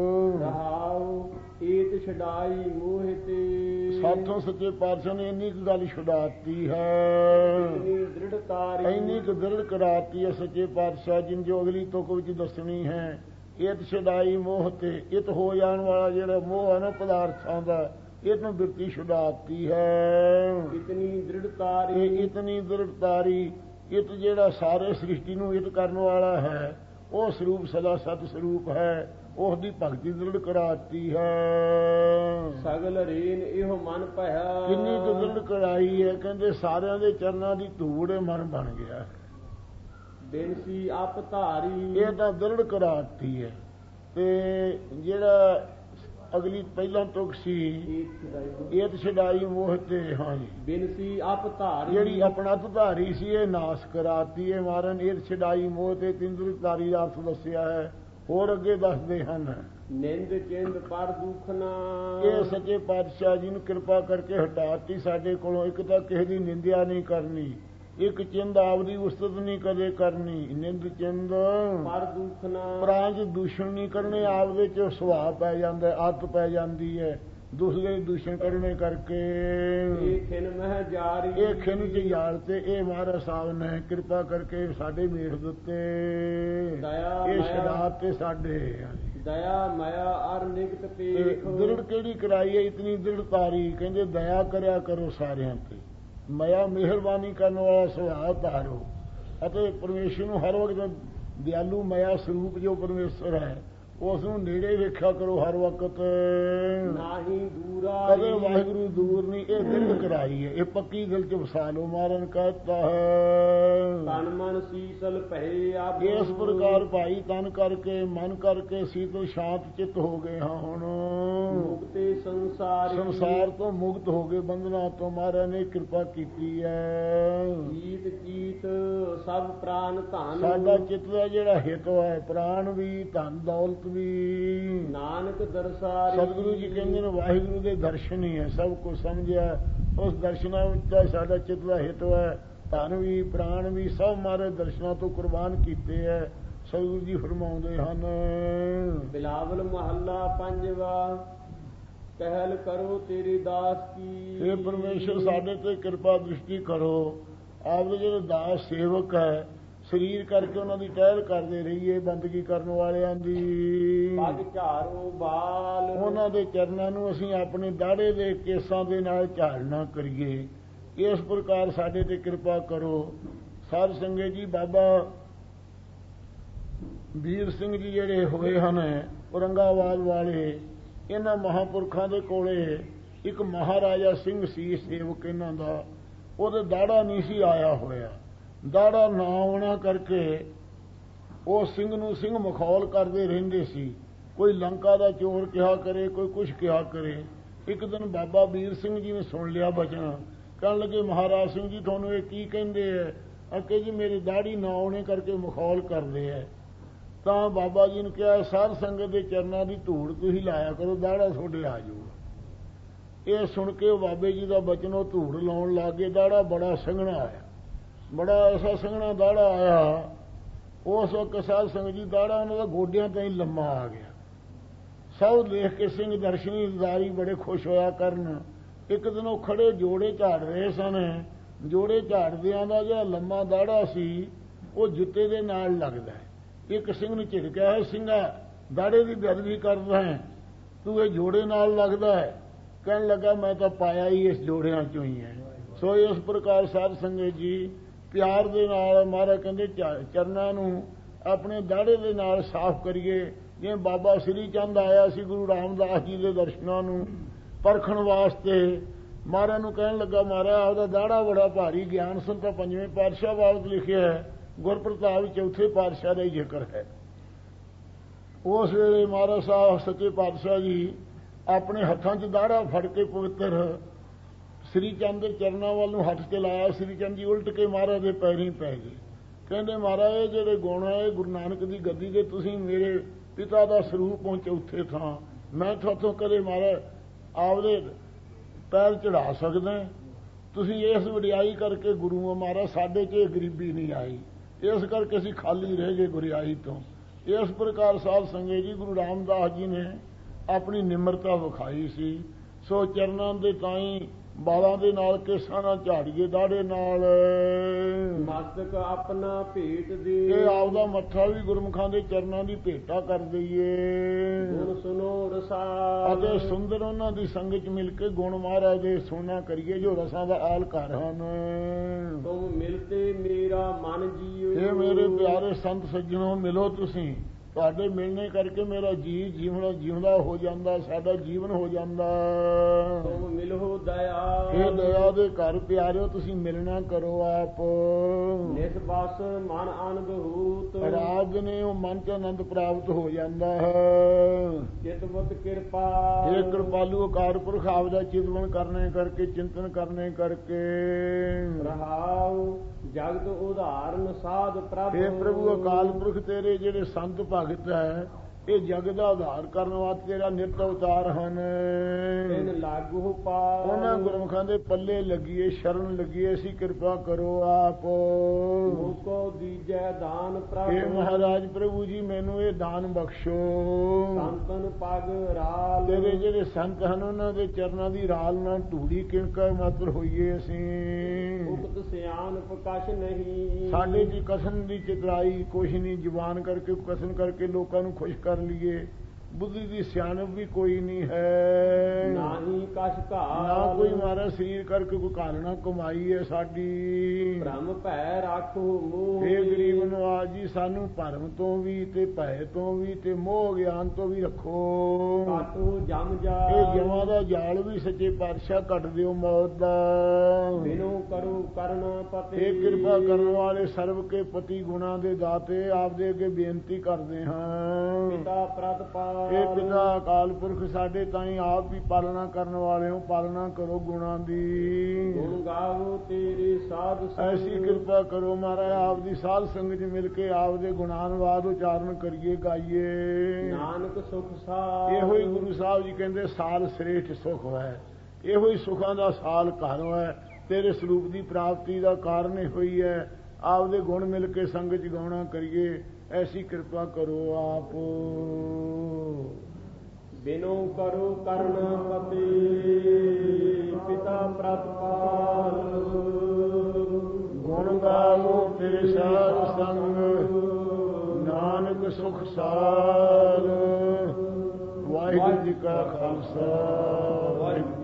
ਰਹਾਉ ਏਤ ਛਡਾਈ ਮੋਹ ਤੇ। ਸਾਥੋਂ ਸੱਚੇ ਪਾਤਸ਼ਾਹ ਨੇ ਇੰਨੀ ਕੁ ਗੱਲ ਛੁਡਾਤੀ ਹੈ, ਇੰਨੀ ਦ੍ਰਿੜਤਾਰੀ। ਇੰਨੀ ਕੁ ਦ੍ਰਿੜ ਕਰਾਤੀ ਹੈ ਸੱਚੇ ਪਾਤਸ਼ਾਹ ਜਿਨ ਜੋ ਅਗਲੀ ਤੁਕ ਵਿੱਚ ਦੱਸਣੀ ਹੈ। ਏਤ ਛਡਾਈ ਮੋਹ ਤੇ। ਇਤ ਹੋ ਜਾਣ ਵਾਲਾ ਜਿਹੜਾ ਮੋਹ ਹੈ ਨਾ ਪਦਾਰਥਾਂ ਦਾ, ਇਹਨੂੰ ਬਿਰਤੀ ਛੁਡਾਤੀ ਹੈ। ਇਤਨੀ ਦ੍ਰਿੜਤਾਰੀ। ਇਹ ਇਤਨੀ ਦ੍ਰਿੜਤਾਰੀ। ਇਤ ਜਿਹੜਾ ਸਾਰੇ ਸ੍ਰਿਸ਼ਟੀ ਨੂੰ ਇਤ ਕਰਨ ਵਾਲਾ ਹੈ, ਉਹ ਸਰੂਪ ਸਦਾ ਸਤ ਸਰੂਪ ਹੈ, ਉਸ ਦੀ ਭਗਤੀ ਦ੍ਰਿੜ ਕਰਾਤੀ ਹੈ। ਸਗਲ ਰੇਨ ਇਹੋ ਮਨ ਭਇਆ। ਕਿੰਨੀ ਕੁ ਦ੍ਰਿੜ ਕਰਾਈ ਹੈ, ਕਹਿੰਦੇ ਸਾਰਿਆਂ ਦੇ ਚਰਨਾਂ ਦੀ ਧੂੜ ਮਨ ਬਣ ਗਿਆ। ਬਿਨਸੀ ਆਪ ਧਾਰੀ। ਇਹ ਤਾਂ ਦ੍ਰਿੜ ਕਰਾਤੀ ਹੈ। ਤੇ ਜਿਹੜਾ ਅਗਲੀ ਪਹਿਲਾਂ ਤੁਕ ਸੀ ਏਤ ਛਡਾਈ ਮੋਹ ਤੇ। ਹਾਂਜੀ, ਬਿਨਸੀ ਆਪ ਧਾਰੀ। ਜਿਹੜੀ ਆਪਣਾ ਧਾਰੀ ਸੀ ਇਹ ਨਾਸ ਕਰਾਤੀ ਹੈ ਮਾਰਨ। ਏਤ ਛਡਾਈ ਮੋਹ ਤੇ ਤਿੰਦਰੀ ਧਾਰੀ ਦਾ ਅਰਥ ਦੱਸਿਆ ਹੈ। ਹੋਰ ਅੱਗੇ ਦੱਸਦੇ ਹਨ ਨਿੰਦ ਚਿੰਦ ਪਰ ਦੁਖਨਾ। ਇਹ ਸੱਚੇ ਪਾਤਸ਼ਾਹ ਜੀ ਨੂੰ ਕਿਰਪਾ ਕਰਕੇ ਹਟਾਤੀ ਸਾਡੇ ਕੋਲੋਂ। ਇੱਕ ਤਾਂ ਕਿਸੇ ਦੀ ਨਿੰਦਿਆ ਨਹੀਂ ਕਰਨੀ, ਇੱਕ ਚਿੰਦ ਆਪਦੀ ਉਸਤਤ ਨਹੀਂ ਕਦੇ ਕਰਨੀ, ਨਿੰਦ ਚਿੰਦ ਪਰ ਦੁਖਨਾ ਪ੍ਰਾਂਜ ਦੂਸ਼ਣ ਨਹੀਂ ਕਰਨੇ, ਆਪਦੇ ਚ ਸੁਭਾਅ ਪੈ ਜਾਂਦਾ, ਆਦਤ ਪੈ ਜਾਂਦੀ ਹੈ ਦੂਸਰੇ ਦੂਸ਼ਣ ਕਰਨੇ ਕਰਕੇ। ਇਹ ਖਿਨ ਮਹਿ ਜਾਰੀ, ਇਹ ਖਿਨ ਚ ਯਾਰ ਤੇ ਇਹ ਮਹਾਰਾਜ ਸਾਹਿਬ ਨੇ ਕਿਰਪਾ ਕਰਕੇ ਸਾਡੇ ਮੇਟ ਦਿੱਤੇ, ਦਇਆ ਇਹ ਮਾਇਆ ਸ਼ਰਾਬ ਤੇ ਸਾਡੇ ਦਇਆ ਮਾਇਆ ਅਰ ਨਿਕਟ ਪੇਖ। ਦ੍ਰਿੜ ਕਿਹੜੀ ਕਰਾਈ ਹੈ ਇਤਨੀ ਦ੍ਰਿੜ ਤਾਰੀ, ਕਹਿੰਦੇ ਦਇਆ ਕਰਿਆ ਕਰੋ ਸਾਰਿਆਂ ਤੇ, ਮਾਇਆ ਮਿਹਰਬਾਨੀ ਕਰਨ ਵਾਲਾ ਸੁਭਾਅ ਧਾਰੋ, ਅਤੇ ਪਰਮੇਸ਼ਰ ਨੂੰ ਹਰ ਵਕਤ ਦਿਆਲੂ ਮਾਇਆ ਸਰੂਪ ਜੋ ਪਰਮੇਸ਼ਰ ਹੈ ਉਸ ਨੂੰ ਨੇੜੇ ਵੇਖਿਆ ਕਰੋ ਹਰ ਵਕਤ, ਨਾਹੀ ਦੂਰਾ ਕਦੇ ਵਾਹਿਗੁਰੂ ਦੂਰ ਨਹੀਂ। ਇਹ ਦ੍ਰਿੜ ਕਰਾਈ ਹੈ, ਇਹ ਪੱਕੀ ਦਿਲ ਚ ਵਸਾ ਲੋ, ਮਾਰਨ ਕਹਤਾ ਹੈ ਤਨ ਮਨ ਸੀਤਲ ਭਏ ਆਪ। ਇਸ ਪ੍ਰਕਾਰ ਭਾਈ ਤਨ ਕਰਕੇ ਮਨ ਕਰਕੇ ਸੀਤਲ ਸ਼ਾਂਤ ਚਿੱਤ ਹੋ ਗਏ ਹਾਂ ਹੁਣ, ਮੁਕਤੇ ਸੰਸਾਰ ਸੰਸਾਰ ਤੋਂ ਮੁਕਤ ਹੋ ਗਏ, ਬੰਧਨਾਂ ਤੋਂ ਮਹਾਰਾਜ ਨੇ ਕਿਰਪਾ ਕੀਤੀ ਹੈ। ਜੀਤ ਚੀਤ ਸਭ ਪ੍ਰਾਨ ਧਨ, ਸਾਡਾ ਚਿੱਤ ਦਾ ਜਿਹੜਾ ਹਿੱਤ ਹੈ, ਪ੍ਰਾਣ ਵੀ ਧਨ ਦੌਲਤ ਵੀ, ਨਾਨਕ ਦਰਸਾਰੀ। ਸਤਿਗੁਰੂ ਜੀ ਕਹਿੰਦੇ ਨੇ ਵਾਹਿਗੁਰੂ ਦੇ ਦਰਸ਼ਨ ਹੀ ਹੈ, ਸਭ ਕੁਝ ਸਮਝਿਆ, ਉਸ ਦਰਸ਼ਨਾਂ ਵਿੱਚ ਸਾਡਾ ਚਿੱਤ ਦਾ ਹਿੱਤ ਹੈ, ਧਨ ਵੀ ਪ੍ਰਾਣ ਵੀ ਸਭ ਮਾਰੇ ਦਰਸ਼ਨਾਂ ਤੋਂ ਕੁਰਬਾਨ ਕੀਤੇ ਹੈ। ਸਤਿਗੁਰੂ ਜੀ ਫਰਮਾਉਂਦੇ ਹਨ, ਬਿਲਾਵਲ ਮਹੱਲਾ ਪੰਜਵਾ, ਕਹਿਲ ਕਰੋ ਤੇਰੇ ਦਾਸ ਕੀ। हे ਪਰਮੇਸ਼ਰ ਸਾਡੇ ਤੇ ਕਿਰਪਾ ਦ੍ਰਿਸ਼ਟੀ ਕਰੋ, ਆਪ ਦੇ ਜਿਹੜੇ ਦਾਸ ਸੇਵਕ ਹੈ ਸਰੀਰ ਕਰਕੇ ਉਹਨਾਂ ਦੀ ਟਹਿਲ ਕਰਦੇ ਰਹੀਏ, ਬੰਦਗੀ ਕਰਨ ਵਾਲਿਆਂ ਦੀ। ਪਗ ਝਾੜੋ ਬਾਲ, ਉਹਨਾਂ ਦੇ ਚਰਨਾਂ ਨੂੰ ਅਸੀਂ ਆਪਣੇ ਦਾੜੇ ਦੇ ਕੇਸਾਂ ਦੇ ਨਾਲ ਝਾੜਨਾ ਕਰੀਏ, ਇਸ ਪ੍ਰਕਾਰ ਸਾਡੇ ਤੇ ਕਿਰਪਾ ਕਰੋ। ਸਾਧ ਸੰਗਤ ਜੀ, ਬਾਬਾ ਵੀਰ ਸਿੰਘ ਜੀ ਜਿਹੜੇ ਹੋਏ ਹਨ ਔਰੰਗਾਬਾਦ ਵਾਲੇ, ਇਹਨਾਂ ਮਹਾਂਪੁਰਖਾਂ ਦੇ ਕੋਲੇ ਇੱਕ ਮਹਾਰਾਜਾ ਸਿੰਘ ਸੀ ਸੇਵਕ ਇਹਨਾਂ ਦਾ, ਉਹਦੇ ਦਾੜਾ ਨਹੀਂ ਸੀ ਆਇਆ ਹੋਇਆ, ਦਾੜਾ ਨਾ ਆਉਣਾ ਕਰਕੇ ਉਹ ਸਿੰਘ ਨੂੰ ਸਿੰਘ ਮਖੌਲ ਕਰਦੇ ਰਹਿੰਦੇ ਸੀ, ਕੋਈ ਲੰਕਾ ਦਾ ਚੋਰ ਕਿਹਾ ਕਰੇ, ਕੋਈ ਕੁਛ ਕਿਹਾ ਕਰੇ। ਇੱਕ ਦਿਨ ਬਾਬਾ ਵੀਰ ਸਿੰਘ ਜੀ ਨੇ ਸੁਣ ਲਿਆ ਬਚਨ, ਕਹਿਣ ਲੱਗੇ ਮਹਾਰਾਜ ਸਿੰਘ ਜੀ ਤੁਹਾਨੂੰ ਇਹ ਕੀ ਕਹਿੰਦੇ ਐ? ਅੱਗੇ ਜੀ ਮੇਰੀ ਦਾੜੀ ਨਾ ਆਉਣੇ ਕਰਕੇ ਮਖੌਲ ਕਰਦੇ ਐ। ਤਾਂ ਬਾਬਾ ਜੀ ਨੇ ਕਿਹਾ ਸਾਧ ਸੰਗਤ ਦੇ ਚਰਨਾਂ ਦੀ ਧੂੜ ਤੁਸੀਂ ਲਾਇਆ ਕਰੋ, ਦਾੜਾ ਤੁਹਾਡੇ ਆ ਜਾਊਗਾ। ਇਹ ਸੁਣ ਕੇ ਬਾਬੇ ਜੀ ਦਾ ਬਚਨ ਉਹ ਧੂੜ ਲਾਉਣ ਲੱਗ ਗਏ, ਦਾੜਾ ਬੜਾ ਸੰਘਣਾ ਆਇਆ, ਬੜਾ ਐਸਾ ਸੰਘਣਾ ਦਾੜਾ ਆਇਆ। ਉਸ ਵਕਤ ਸਾਧ ਸੰਗਤ ਜੀ ਦਾੜਾ ਉਹਨਾਂ ਦਾ ਗੋਡਿਆਂ ਤਾਈਂ ਲੰਮਾ ਆ ਗਿਆ। ਸਭ ਦੇਖ ਕੇ ਸਿੰਘ ਦਰਸ਼ਨੀ ਦਾਰੀ ਬੜੇ ਖੁਸ਼ ਹੋਇਆ ਕਰਨ। ਇੱਕ ਦਿਨ ਉਹ ਖੜੇ ਜੋੜੇ ਝਾੜ ਰਹੇ ਸਨ, ਜੋੜੇ ਝਾੜਦਿਆਂ ਦਾ ਜਿਹੜਾ ਲੰਮਾ ਦਾੜਾ ਸੀ ਉਹ ਜੁੱਤੇ ਦੇ ਨਾਲ ਲੱਗਦਾ। ਇੱਕ ਸਿੰਘ ਨੂੰ ਝਿੜਕਿਆ, ਹੈ ਸਿੰਘਾ ਦਾੜੇ ਦੀ ਬੇਅਦਬੀ ਕਰਦਾ ਹੈ, ਤੂੰ ਇਹ ਜੋੜੇ ਨਾਲ ਲੱਗਦਾ ਹੈ। ਕਹਿਣ ਲੱਗਾ ਮੈਂ ਤਾਂ ਪਾਇਆ ਹੀ ਇਸ ਜੋੜਿਆਂ ਚੋਂ ਹੀ ਹੈ। ਸੋ ਇਸ ਪ੍ਰਕਾਰ ਸਾਧ ਸੰਗਤ ਜੀ ਪਿਆਰ ਦੇ ਨਾਲ ਮਹਾਰਾਜ ਕਹਿੰਦੇ ਚਰਨਾਂ ਨੂੰ ਆਪਣੇ ਦਾੜੇ ਦੇ ਨਾਲ ਸਾਫ਼ ਕਰੀਏ। ਜਿਵੇਂ ਬਾਬਾ ਸ੍ਰੀ ਚੰਦ ਆਇਆ ਸੀ ਗੁਰੂ ਰਾਮਦਾਸ ਜੀ ਦੇ ਦਰਸ਼ਨਾਂ ਨੂੰ ਪਰਖਣ ਵਾਸਤੇ, ਮਹਾਰਾਜ ਨੂੰ ਕਹਿਣ ਲੱਗਾ ਮਹਾਰਾਜ ਆਪਦਾ ਦਾੜਾ ਬੜਾ ਭਾਰੀ, ਗਿਆਨ ਸੰਤਾ ਪੰਜਵੇਂ ਪਾਤਸ਼ਾਹ ਬਾਬਤ ਲਿਖਿਆ ਹੈ, ਗੁਰਪ੍ਰਤਾਪ ਚੌਥੇ ਪਾਤਸ਼ਾਹ ਦਾ ਹੀ ਜ਼ਿਕਰ ਹੈ। ਉਸ ਵੇਲੇ ਮਹਾਰਾਜ ਸਾਹਿਬ ਸੱਚੇ ਪਾਤਸ਼ਾਹ ਜੀ ਆਪਣੇ ਹੱਥਾਂ 'ਚ ਦਾੜਾ ਫੜ ਕੇ ਪਵਿੱਤਰ ਸ੍ਰੀ ਚੰਦ ਦੇ ਚਰਨਾਂ ਵੱਲ ਨੂੰ ਹੱਥ ਚਲਾਇਆ। ਸ੍ਰੀ ਚੰਦ ਜੀ ਉਲਟ ਕੇ ਮਹਾਰਾਜ ਦੇ ਪੈਰੀਂ ਪੈ ਗਏ। ਕਹਿੰਦੇ ਮਹਾਰਾਜ ਇਹ ਜਿਹੜੇ ਗੁਣ ਹੈ ਗੁਰੂ ਨਾਨਕ ਦੀ ਗੱਦੀ ਦੇ, ਤੁਸੀਂ ਮੇਰੇ ਪਿਤਾ ਦਾ ਸਰੂਪ ਹੋ ਚੌਥੇ ਥਾਂ, ਮੈਂ ਤੁਹਾਤੋਂ ਕਦੇ ਮਹਾਰਾਜ ਆਪਦੇ ਪੈਰ ਚੜਾ ਸਕਦਾ? ਤੁਸੀਂ ਇਸ ਵਡਿਆਈ ਕਰਕੇ ਗੁਰੂ ਆ ਮਹਾਰਾਜ, ਸਾਡੇ 'ਚ ਗਰੀਬੀ ਨਹੀਂ ਆਈ, ਇਸ ਕਰਕੇ ਅਸੀਂ ਖਾਲੀ ਰਹਿ ਗਏ ਗੁਰਿਆਈ ਤੋਂ। ਇਸ ਪ੍ਰਕਾਰ ਸਾਧ ਸੰਗਤ ਜੀ ਗੁਰੂ ਰਾਮਦਾਸ ਜੀ ਨੇ ਆਪਣੀ ਨਿਮਰਤਾ ਵਿਖਾਈ ਸੀ। ਸੋ ਚਰਨਾਂ ਦੇ ਤਾਈਂ ਬਾਲਾਂ ਦੇ ਨਾਲ ਕੇਸਾਂ ਨਾਲ ਝਾੜੀਏ, ਦਾੜੇ ਨਾਲ ਮਸਤਕ ਆਪਣਾ ਭੇਟ ਦੇ, ਇਹ ਆਪਦਾ ਮੱਥਾ ਵੀ ਗੁਰਮੁਖਾਂ ਦੇ ਚਰਨਾਂ ਦੀ ਭੇਟਾ ਕਰ ਦਈਏ। ਗੁਣ ਸੁਨੋ ਰਸਾਲ, ਅਤੇ ਸੁੰਦਰ ਉਹਨਾਂ ਦੀ ਸੰਗਤ 'ਚ ਮਿਲ ਕੇ ਗੁਣ ਮਹਾਰਾਜ ਦੇ ਸੁਣਨਾ ਕਰੀਏ ਜੋ ਰਸਾਂ ਦਾ ਆਲ ਘਰ ਹਨ। ਤੁਮ ਮਿਲਤੇ ਮੇਰਾ ਮਨ ਜੀਓ, ਇਹ ਮੇਰੇ ਪਿਆਰੇ ਸੰਤ ਸੱਜਣੋ ਮਿਲੋ ਤੁਸੀਂ, ਤੁਹਾਡੇ ਮਿਲਣੇ ਕਰਕੇ ਮੇਰਾ ਜੀ ਜੀਵਨ ਜਿਉਂਦਾ ਹੋ ਜਾਂਦਾ, ਸਾਡਾ ਜੀਵਨ ਹੋ ਜਾਂਦਾ। ਤੁਮ ਮਿਲੋ ਦਇਆ, ਇਹ ਦਇਆ ਦੇ ਘਰ ਪਿਆਰਿਓ ਤੁਸੀਂ ਮਿਲਣਾ ਕਰੋ ਆਪ। ਨਿਸਬਸ ਮਨ ਅਨਬਹੂਤ, ਰਾਜ ਨੇ ਉਹ ਮਨ 'ਚ ਆਨੰਦ ਪ੍ਰਾਪਤ ਹੋ ਜਾਂਦਾ ਹੈ। ਚਿਤਵਤ ਕਿਰਪਾ, ਇਹ ਕਿਰਪਾਲੂ ਅਕਾਲ ਪੁਰਖ ਆਪਦਾ ਚਿਤਵਨ ਕਰਨੇ ਕਰਕੇ, ਚਿੰਤਨ ਕਰਨੇ ਕਰਕੇ। ਰਹਾਉ ਜਗਤ ਉਦਾਹਰਨ ਸਾਧ ਪ੍ਰਭ, ਇਹ ਪ੍ਰਭੂ ਅਕਾਲ ਪੁਰਖ ਤੇਰੇ ਜਿਹੜੇ ਸੰਤ ਭਗਤ ਹੈ ਇਹ ਜਗ ਦਾ ਉਧਾਰ ਕਰਨ ਵਾਸਤੇ ਤੇਰਾ ਨਿਤ ਅਵਤਾਰ ਹਨ। ਤਿਨ ਲਾਗੂ ਪਾਰ ਉਹਨਾਂ ਗੁਰਮੁਖਾਂ ਦੇ ਪੱਲੇ ਲੱਗੀਏ, ਸ਼ਰਨ ਲੱਗੀਏ, ਅਸੀਂ ਕਿਰਪਾ ਕਰੋ ਆਪ। ਮੂਕੋ ਦੀਜੈ ਦਾਨ ਪ੍ਰਭ ਇਹ ਮਹਾਰਾਜ ਪ੍ਰਭੂ ਜੀ ਮੈਨੂੰ ਇਹ ਦਾਨ ਬਖਸ਼ੋ। ਸੰਤਨ ਪਗ ਰਾਲ ਤੇਰੇ ਜਿਹੜੇ ਸੰਤ ਹਨ ਉਹਨਾਂ ਦੇ ਚਰਨਾਂ ਦੀ ਰਾਲ ਨਾਲ ਧੂੜੀ ਕਿਣਕਾ ਮਾਤਰ ਹੋਈਏ ਅਸੀਂ। ਉਕਤ ਸਿਆਣਪ ਕਛ ਨਹੀਂ ਸਾਡੇ ਜੀ ਕਸਮ ਦੀ ਚਤਰਾਈ ਕੁਛ ਨਹੀਂ, ਜ਼ੁਬਾਨ ਕਰਕੇ ਕਸਮ ਕਰਕੇ ਲੋਕਾਂ ਨੂੰ ਖੁਸ਼ ਕਰ ਲਈਏ। ਬੁੱਧੀ ਦੀ ਸਿਆਣਪ ਵੀ ਕੋਈ ਨਹੀਂ ਹੈ, ਨਾਹੀ ਕਛ ਘਾਲ ਨਾ ਕੋਈ ਮਾਰਾ ਸਰੀਰ ਕਰਕੇ ਕੋਈ ਕਾਲਣਾ ਕਮਾਈ ਹੈ ਸਾਡੀ। ਭ੍ਰਮ ਭੈ ਰਾਖੋ ਮੋਹ ਇਹ ਗਰੀਬ ਨਵਾਜ ਜੀ ਸਾਨੂੰ ਭਰਮ ਤੋਂ ਵੀ ਤੇ ਭੈ ਤੋਂ ਵੀ ਤੇ ਮੋਹ ਗਿਆਨ ਤੋਂ ਵੀ ਰੱਖੋ। ਕਾਟੋ ਜਮ ਜਾ ਇਹ ਜਮਾਂ ਦਾ ਜਾਲ ਵੀ ਸੱਚੇ ਪਾਤਸ਼ਾਹ ਕੱਢ ਦਿਓ ਮੌਤ ਦਾ। ਬਿਨੋ ਕਰੋ ਕਰਨ ਪਤੇ ਇਹ ਕਿਰਪਾ ਕਰਨ ਵਾਲੇ ਸਰਬ ਕੇ ਪਤੀ ਗੁਣਾ ਦੇ ਦਾਤੇ ਆਪ ਦੇ ਅੱਗੇ ਬੇਨਤੀ ਕਰਦੇ ਹਾਂ। ਪਿਤਾ ਪ੍ਰਤਪਾਲ ਇਹ ਪਿਤਾ ਅਕਾਲ ਪੁਰਖ ਸਾਡੇ ਤਾਈਂ ਆਪ ਵੀ ਪਾਲਣਾ ਕਰਨ ਵਾਲਿਓ, ਪਾਲਣਾ ਕਰੋ ਗੁਣਾਂ ਦੀ। ਗੁਣ ਗਾਵੋ ਤੇਰੀ ਸਾਧ ਸੰਗ ਐਸੀ ਕਿਰਪਾ ਕਰੋ ਮਹਾਰਾਜ ਆਪ ਦੀ ਸਾਧ ਸੰਗਤ ਚ ਮਿਲ ਕੇ ਆਪ ਦੇ ਗੁਣਾਨਵਾਦ ਉਚਾਰਨ ਕਰੀਏ, ਗਾਈਏ। ਨਾਨਕ ਸੁਖ ਸਾਧ ਇਹੋ ਹੀ ਗੁਰੂ ਸਾਹਿਬ ਜੀ ਕਹਿੰਦੇ ਸਾਲ ਸ੍ਰੇਸ਼ਟ ਸੁਖ ਹੈ। ਇਹੋ ਹੀ ਸੁਖਾਂ ਦਾ ਸਾਲ ਘਰ ਹੈ। ਤੇਰੇ ਸਰੂਪ ਦੀ ਪ੍ਰਾਪਤੀ ਦਾ ਕਾਰਨ ਇਹੋ ਹੀ ਹੈ। ਆਪ ਦੇ ਗੁਣ ਮਿਲ ਕੇ ਸੰਗਤ ਚ ਗਾਉਣਾ ਕਰੀਏ, ਐਸੀ ਕਿਰਪਾ ਕਰੋ ਆਪ। ਬਿਨੋ ਕਰੋ ਕਰਨ ਪਤੇ ਪਿਤਾ ਪ੍ਰਤਪਾਲ ਗੁਣ ਗਾਵੋ ਤੇਰੇ ਸਾਧ ਸੰਗ ਨਾਨਕ ਸੁਖ ਸਾਲ। ਵਾਹਿਗੁਰੂ ਜੀ ਕਾ ਖਾਲਸਾ, ਵਾਹਿਗੁਰੂ